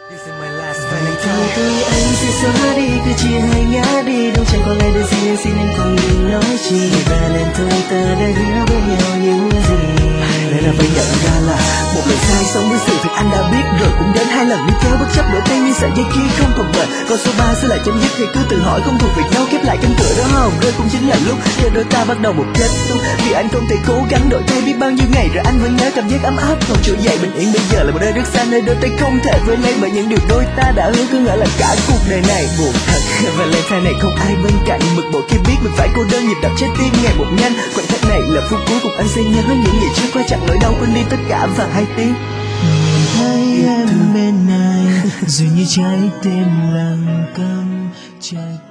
Tôi anh sẽ xóa đi, cứ chia hai ngã đi, đâu chẳng còn lại điều gì, xin em không đừng nói chi. Ngày Valentine ta đã hứa với nhau những gì. Lẽ ra phải nhận ra là một lần sai sống với sự thật anh đã biết rồi, cũng đến hai lần níu kéo bất chấp đổi tay như sợi dây kia không còn bền. Còn số 3 sẽ lại chấm dứt thì cứ tự hỏi không thuộc về nhau, khép lại cánh cửa đó hồng rơi cũng chính là lúc cho đôi ta bắt đầu một kết thúc. Vì anh không thể cố gắng đổi thay biết bao nhiêu ngày rồi, anh vẫn nhớ cảm giác ấm áp còn trỗi dậy bình yên. Bây giờ là một nơi rất xa, nơi đôi tay không thể với lấy, bởi những điều đôi ta đã hứa cứ ngỡ là cả cuộc đời này. Buồn thật Valentine này không ai bên cạnh, bực bội khi biết mình phải cô đơn, nhịp đập trái tim ngày một nhanh. Khoảnh khắc này là phút cuối cùng anh sẽ nhớ những gì chưa qua, chặng nỗi đau quên đi tất cả và hai tiếng nhìn thấy em bên này dường như trái tim lặng câm.